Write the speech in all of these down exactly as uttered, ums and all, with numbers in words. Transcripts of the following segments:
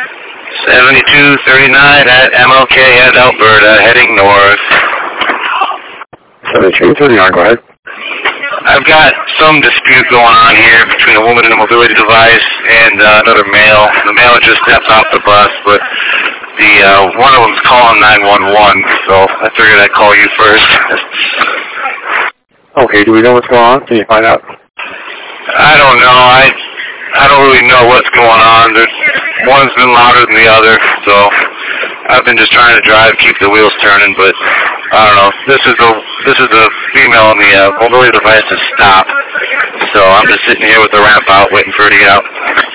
seventy-two thirty-nine at M L K at Alberta, heading north. seventy-two thirty-nine, go ahead. I've got some dispute going on here between a woman in a mobility device and uh, another male. The male just stepped off the bus, but the uh, one of them's calling nine one one, so I figured I'd call you first. Okay, do we know what's going on? Can you find out? I don't know. I I don't really know what's going on. There's, one's been louder than the other, so I've been just trying to drive, keep the wheels turning, but I don't know. This is a this is a female on the uh, mobility device to stop, so I'm just sitting here with the ramp out, waiting for her to get out.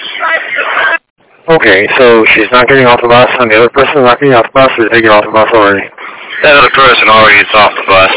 Okay, so she's not getting off the bus, and the other person is not getting off the bus, or did they get off the bus already? That other person already is off the bus.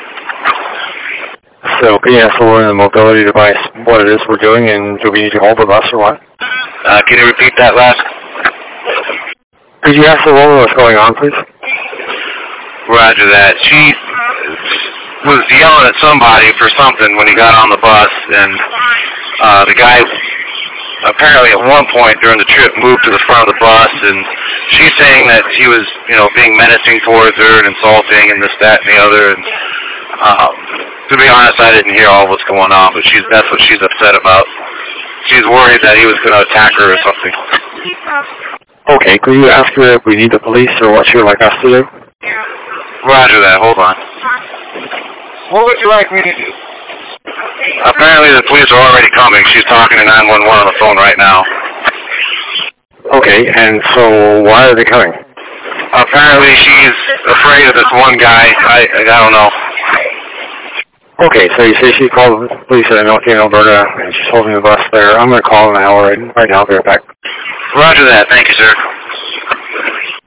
So can you ask the woman in the mobility device what it is we're doing, and do we need to hold the bus or what? Uh, can you repeat that last? Could you ask the woman what's going on, please? Roger that. She was yelling at somebody for something when he got on the bus, and uh, the guy apparently at one point during the trip moved to the front of the bus, and she's saying that he was, you know, being menacing towards her and insulting and this, that, and the other. And um, to be honest, I didn't hear all what's going on, but she's that's what she's upset about. She's worried that he was going to attack her or something. Okay, could you ask her if we need the police or what she would like us to do? Roger that. Hold on. What would you like me to do? Apparently the police are already coming. She's talking to nine one one on the phone right now. Okay, and so why are they coming? Apparently she's afraid of this one guy. I I don't know. Okay, so you say she called the police at M L K in Alberta, and she's holding the bus there. I'm going to call them now right, right now. I'll be right back. Roger that. Thank you, sir.